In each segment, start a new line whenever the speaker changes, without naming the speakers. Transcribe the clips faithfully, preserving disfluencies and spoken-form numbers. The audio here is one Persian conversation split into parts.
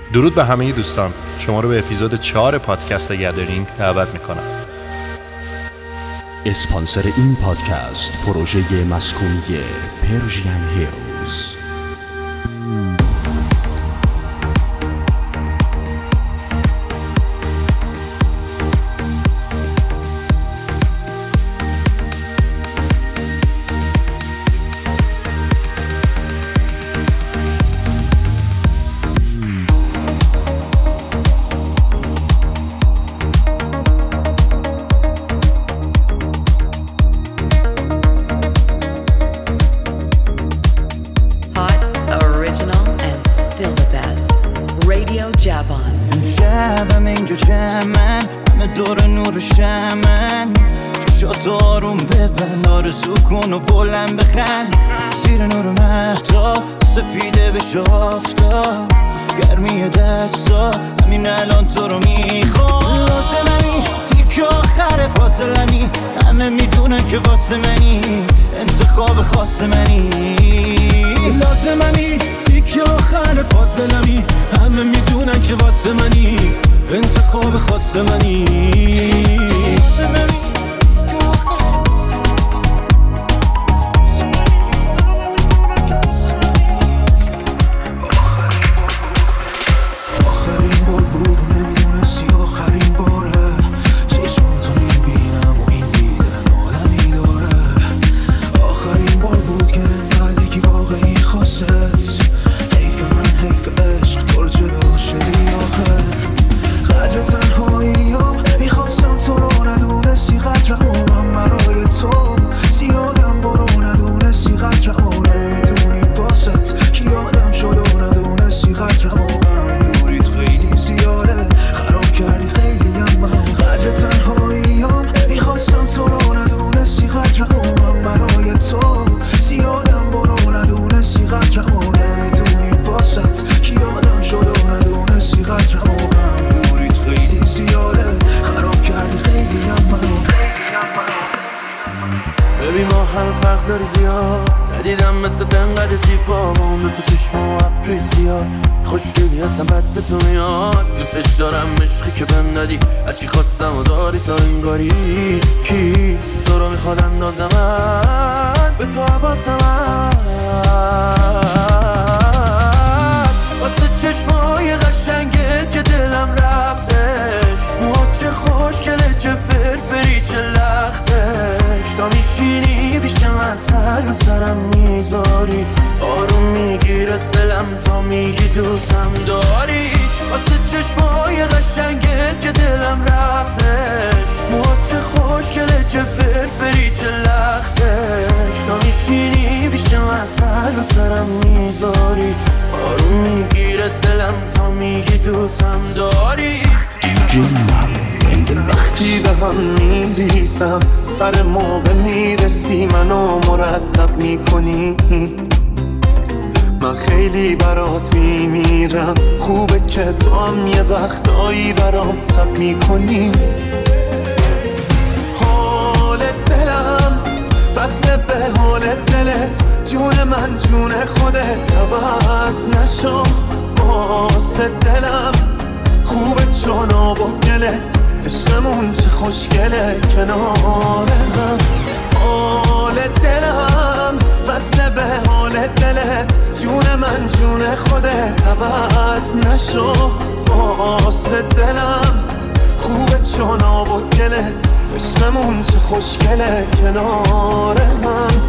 درود به همه دوستان، شما رو به اپیزود چهار پادکست گدرینگ دعوت میکنم.
اسپانسر این پادکست پروژه مسکونی پرژین هیلز.
امشبم اینجا جمعن همه دور نور شمن چشات آروم ببند آرزو کن و بلند بخند زیر نور مهتاب سپیده بشه آفتاب گرمی دستا همین الان تو رو میخوام لازممی تیک آخر پازلمی همه میدونن که واسه منی انتخاب خاص منی لازممی تیک آخر پازلمی همه میدونن که واسه منی انتخاب خاص منی لازممی ندیدم مثل تنقد زیبا مونده تو چشم و ابری زیاد خوشگلی هستم بد به تو میاد دوستش دارم عشقی که بهم ندی هرچی خواستم و داری تا انگاری کی تو رو میخواد اندازم من به تو حواسم هست واسه چشمای قشنگت که دلم رفتش موهات چه خوشگله چه فرفری چه لختش تا میشینی پیش من سر به سرم میذاری آروم میگیره دلم تا میگی دوستم داری واسه چشمای قشنگت که دلم رفتش موهات چه خوشگله چه فرفری چه لختش تا میشینی پیش من سر به سرم میذاری آروم میگیره دلم تا میگی دوستم داری
وقتی به هم میریسم سر موقع میرسی منو مرتب میکنی من خیلی برات میمیرم خوبه که تو هم یه وقتایی برام تب میکنی حال دلم بسته به حال دلت جون من جون خودت عوض نشو واسه دلم خوبه چون آب و گلت عشقمون چه خوشگله کنار هم حال دلم وصله به حال دلت جون من جون خودت عوض نشو واسه دلم خوبه چون آب و گلت عشقمون چه خوشگله کنار هم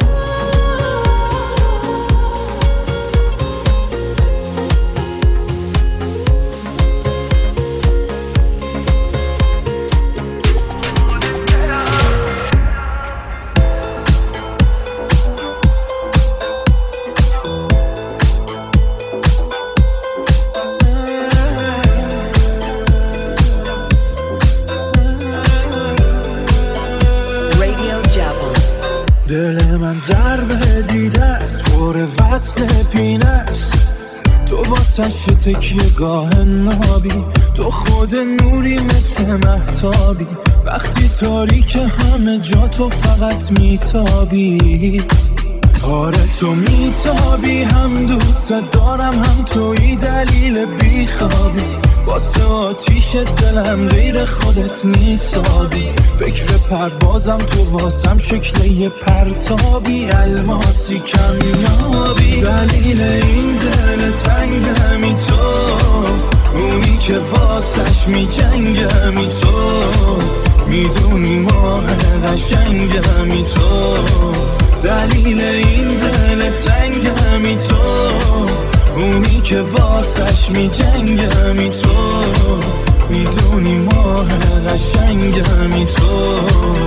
دل من ضربه دیده است خور وصل پینه است تو واسش تکیه گاه نابی تو خود نوری مثل مهتابی وقتی تاریک همه جا تو فقط میتابی
آره تو میتابی، هم دوست دارم هم توی دلیل بیخوابی. واسه آتیش دلم غیر خودت نیستابی. فکر پروازم تو واسم شکل یه پرتابی، الماسی کمیابی. دلیل این دل تنگمی تو، اونی که واسش میجنگمی تو. میدونی ماه قشنگمی تو، دلیل این دل تنگمی تو. اونی که واسش میجنگمی تو، میدونی ماه قشنگمی تو.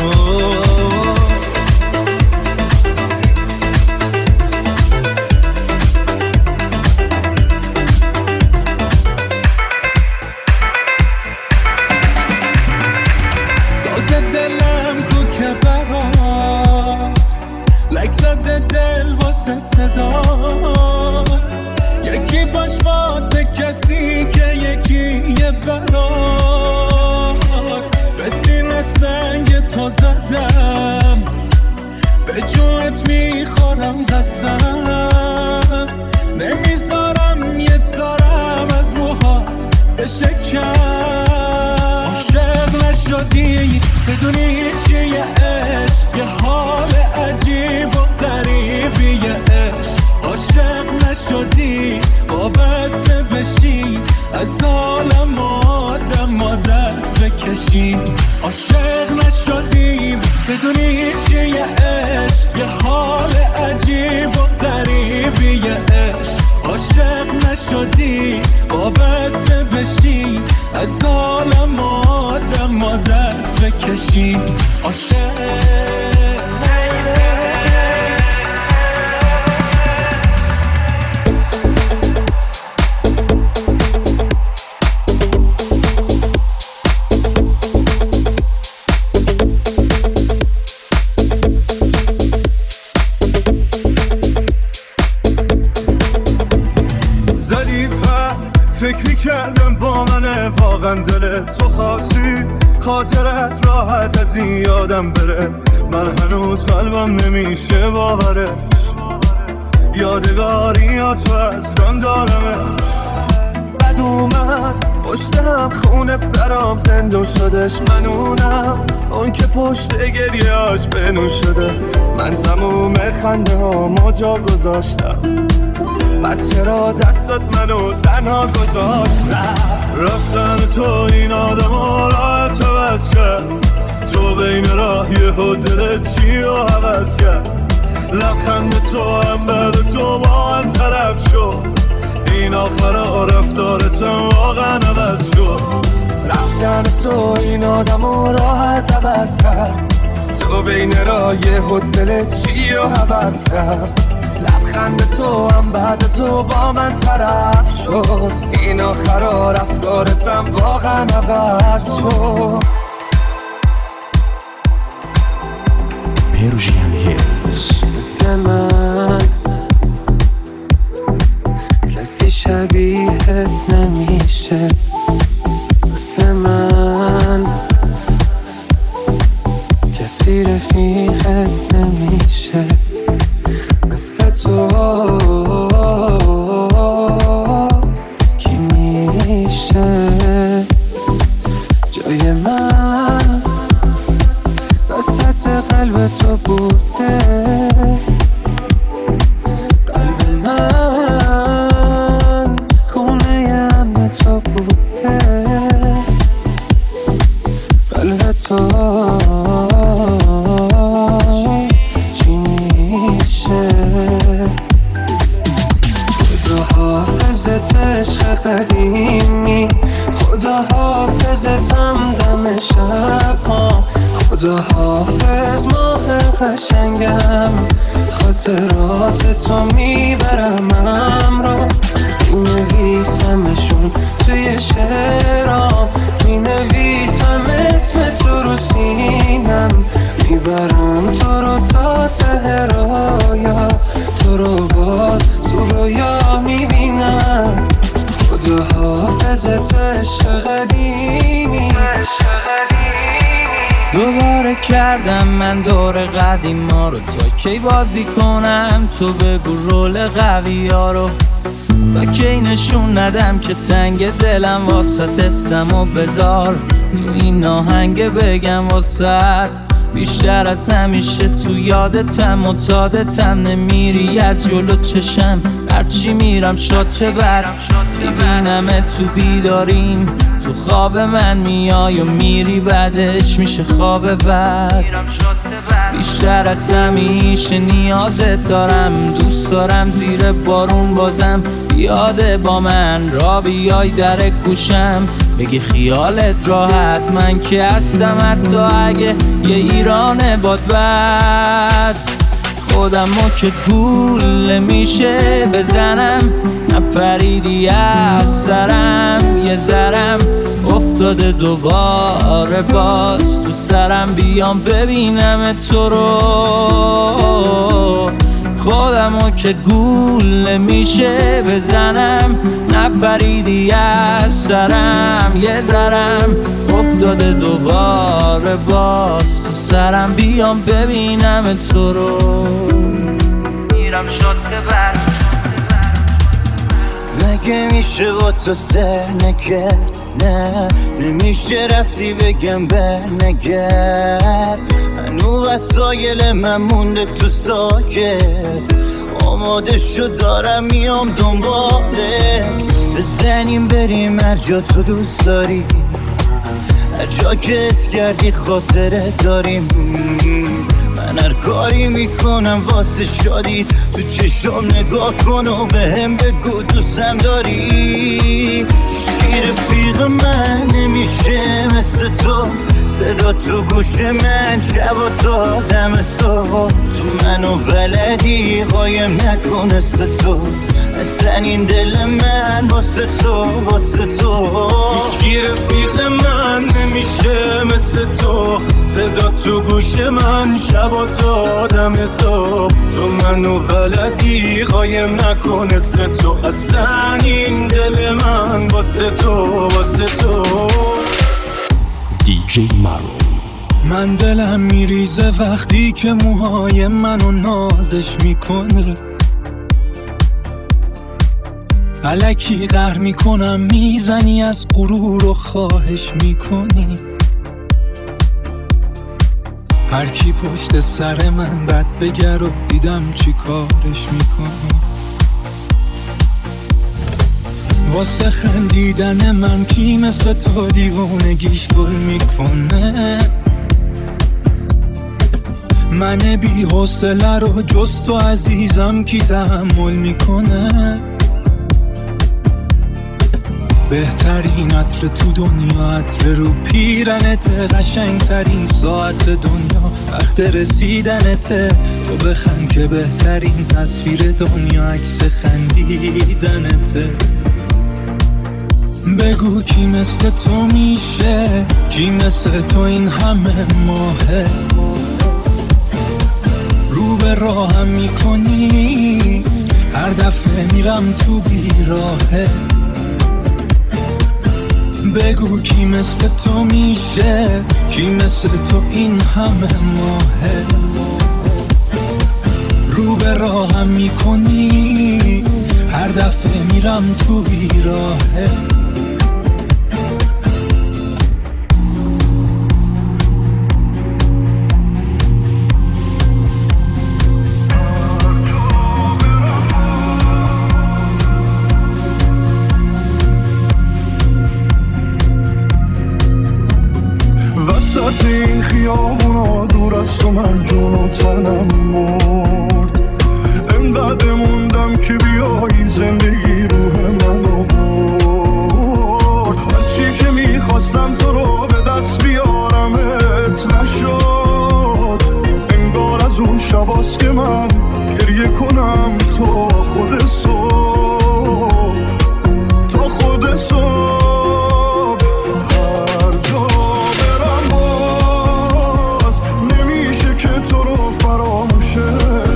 ساز دلم کو که برات، لک زده دل واسه صدات. یکی باش واسه کسی که یکی یه برات. به سینه سنگ تو زدم، به جونت میخورم قسم. نمیذارم یه تارم از موهات بشه کم. عاشق نشدی بدونی چیه عشق، یه حال عجیب و غریبیه عشق. عاشق نشدی وابسته بشی، از عالم آدم ها دست بکشی. عاشق نشدی بدونی چیه عشق، یه حال عجیب و غریبیه عشق. عاشق نشدی وابسته بشی، از عالم آدم ها دست بکشی. عاشق
کردم با منه واقعا دل تو خاصی، خاطرت راحت از این یادم بره. من هنوز قلبم نمیشه باورش، یادگاری یا تو اصلا دارمش. بد اومد پشتم خونه برام زندون شدش. من اونم اون که پشت گریهاش بنون شده. من تموم خنده ها ما جا گذاشتم، پس چرا دستت منو تنها گذاشت؟ رفتن تو این آدم ها راحت عوض کرد. تو بین راه یه دلت چی رو عوض کرد؟ لبخند تو هم بعد تو با من طرف شد. این آخرا رفتارتم واقعا عوض شد. رفتن تو این آدم ها راحت عوض کرد. تو بین راه یه دلت چی رو عوض کرد؟ لبخند تو هم بعد تو با من طرف شد. این آخرا رفتارتم واقعا عوض شد.
پرژین هیلز.
مثل من کسی شبیهت نمیشه، مثل من کسی رفیقت نمیشه، مثل تو کی میشه جای من وسط قلب تو بوده. قلب من خونه امن تو بوده. قلب تو چی میشه؟ خدا حافظت عشق قدیمی، خدا حافظتم دم شب ها. خدا حافظ ماه قشنگم، خاطرات تو میبرم امرا. مینویسمشون توی شعرام، مینویسم اسم تو رو سینم. میبرم تو رو تا ته رویا، تو رو باز تو رویا میبینم. خدا حافظت عشق قدیمی. دوباره کرد
کردم من دور قدیما رو، تا کی بازی کنم تو بگو رول قوی ها رو، تا کی نشون ندم که تنگ دلم واسه اسم و بذار تو این آهنگ بگم واسه بیشتر از همیشه تو یادتم و تادتم، نمیری از جلو چشم هرچی میرم شات بر ببینم تو بیداریم، تو خواب من میای و میری بعدش میشه خواب بر، بیشتر از همیشه نیازت دارم، دوست دارم زیر بارون بازم بیاده با من را بیای در گوشم بگی خیالت راحت من که هستم، حتی اگه یه ایران باد بد خودمو که گول میشه بزنم، نپریدی از سرم یه ذرم افتاده دوباره باز تو سرم، بیام ببینم تو رو، خودمو که گول میشه بزنم، نپریدی از سرم یه ذرم افتاده دوباره باز تو سرم، بیام ببینم تو رو، میرم شات بر.
مگه میشه با تو سر نکرد؟ نه نمیشه رفتی بگم بر نگرد، هنو وسایل من مونده تو ساکت، آماده شد دارم میام دنبالت، بزنیم بریم هر جا تو دوست داری، هر جا که اس کردی خاطره داریم، من هر کاری میکنم واسه شادی، تو چشم نگاه کن و به هم بگو دوستم داری، هیچکی رفیق من نمیشه مثل تو، صدا تو گوش من شب و تا دم صبح، تو منو بلدی قایم نکن مثل تو، اصلا این دل من واسه تو واسه تو، هیچکی رفیق من نمیشه مثل تو، صدا تو گوش من شب و تا دم صبح، تو منو بلدی قایم نکن مثل تو، اصلا این دل من واسه تو واسه تو.
دی جی مارو.
من دلم میریزه وقتی که موهای منو نازش میکنی، الکی قهر میکنم میزنی از غرور و خواهش میکنی، هر کی پشت سر من بد بگر و دیدم چی کارش میکنی، واسه خندیدن من کی مثل تو دیوونگیش گل میکنه، من بی حوصله رو جز تو عزیزم کی تحمل میکنه، بهترین عطر تو دنیا عطر رو پیرنت، قشنگترین ساعت دنیا وقت رسیدنته، تو بخند که بهترین تصویر دنیا عکس خندیدنته، بگو کی مثل تو میشه، کی مثل تو این همه ماهه، رو به راهم میکنی هر دفعه میرم تو بیراهه، بگو کی مثل تو میشه، کی مثل تو این همه ماهه، رو به راهم میکنی هر دفعه میرم تو بیراهه.
وسط این خیابونا دور از تو من جون و تنم مرد، انقدر موندم که بیایی زندگی روح منو برد، هرچی که میخواستم تو رو به دست بیارمت نشد، انگار از اون شباست که من گریه کنم تا خود صبح تا خود صبح، فراموشه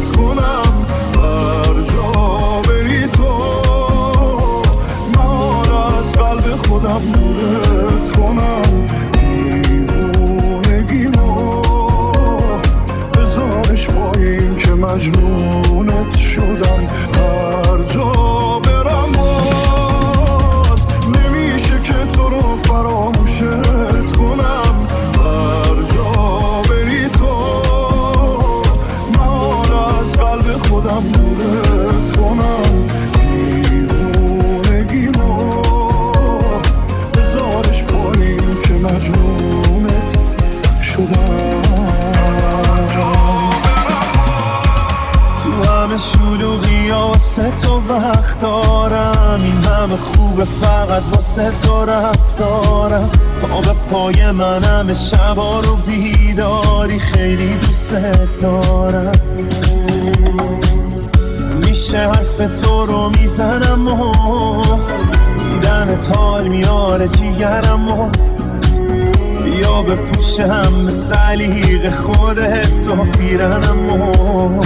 وقت دارم، این همه خوبه فقط واسه تو رفتارم. پا به پای منم شبا رو بیداری، خیلی دوست دارم. میشه حرف تو رو میزنم و دیدنت حال میاره جیگرم و بیا بپوشم به سلیق خودت تو پیرنم و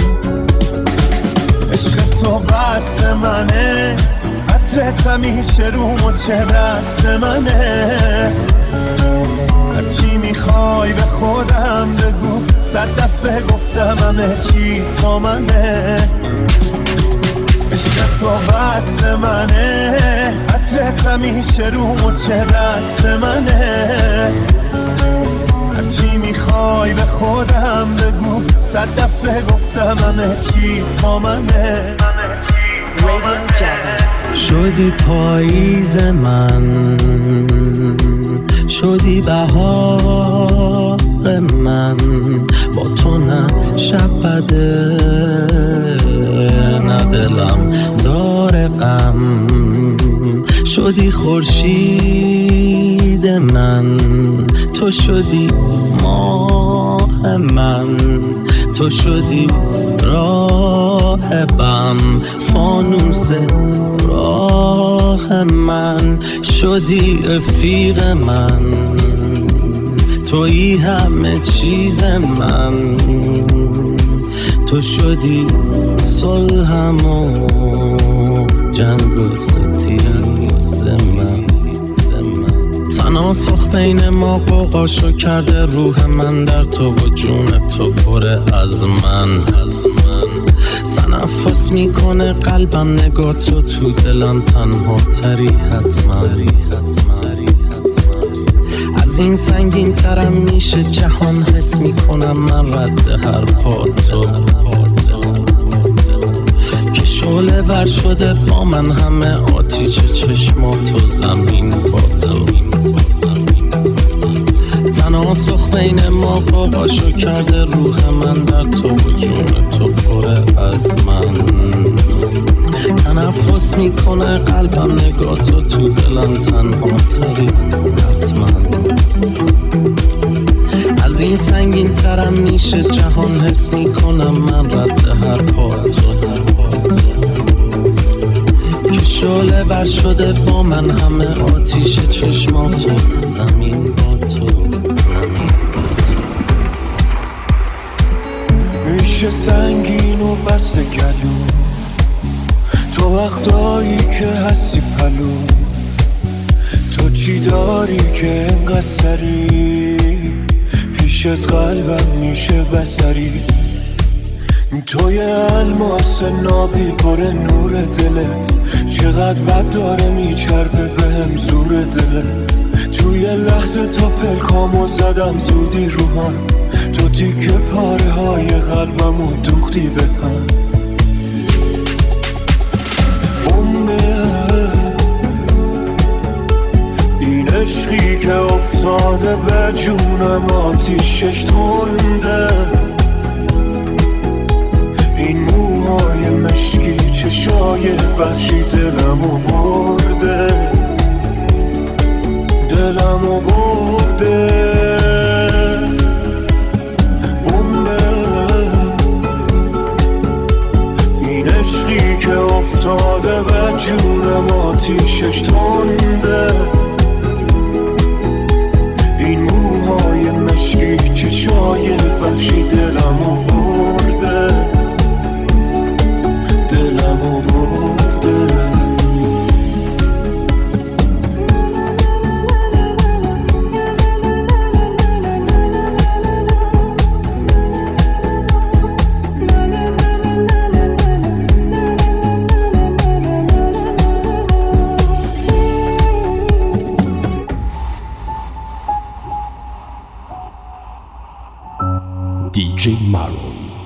عشق تو بس منه، عطرت همیشه رو مچ دست منه. هرچی میخوای به خودم بگو، صد دفعه گفتم همه چی تا منه. عشق تو بس منه، عطرت همیشه رو مچ دست منه. هرچی میخوای به خودم بگو، صد دفعه گفتم همه چی تا منه.
شدی پاییز من، شدی بهار من، با تو نه شب بده نه دلم داره غم. شدی خورشید من، تو شدی ماه من، تو شدی راهبم، فانوس راه من. شدی رفیق من، تویی همه چیز من. تو شدی صلحم و جنگ و ستیز من. تناسخ بین ما قوقاشو کرده روح من، در تو و جون تو پره از من. تنفس میکنه قلبم، نگاه تو تو دلم تنها تری حتما. از این سنگین ترم میشه جهان، حس میکنم من رد هر پا تو. که شعله ور شده با من همه آتیش چشماتو، زمین با تو. تناسخ بین ما قوقاشو کرده روح من، در تو و جون تو پره از من. تنفس میکنه قلبم، نگاه تو تو دلم تنها تری حتما. از این سنگین ترم میشه جهان، حس میکنم من رد هر پا تو. که شعله ور شده با من همه آتیش چشماتو، زمین با تو.
میشه سنگین و بسته گلو، تو وقتایی که هستی پلو. تو چی داری که انقدر سری پیشت قلبم میشه بسری. توی الماس نابی پر نور دلت، چقدر بد داره میچربه بهم زور دلت. توی لحظه تا پلکامو زدم زودی رو هم، تو تیکه پاره های قلبمو دوختی به هم. این عشقی که افتاده به جونم آتیشش تنده. این موهای مشکی چشای وحشی دلمو برده، دلمو برده. این عشقی که افتاده به جونم آتیشش تنده. این موهای مشکی چشای وحشی دلمو برده، دلمو برده.
دی جی Marron.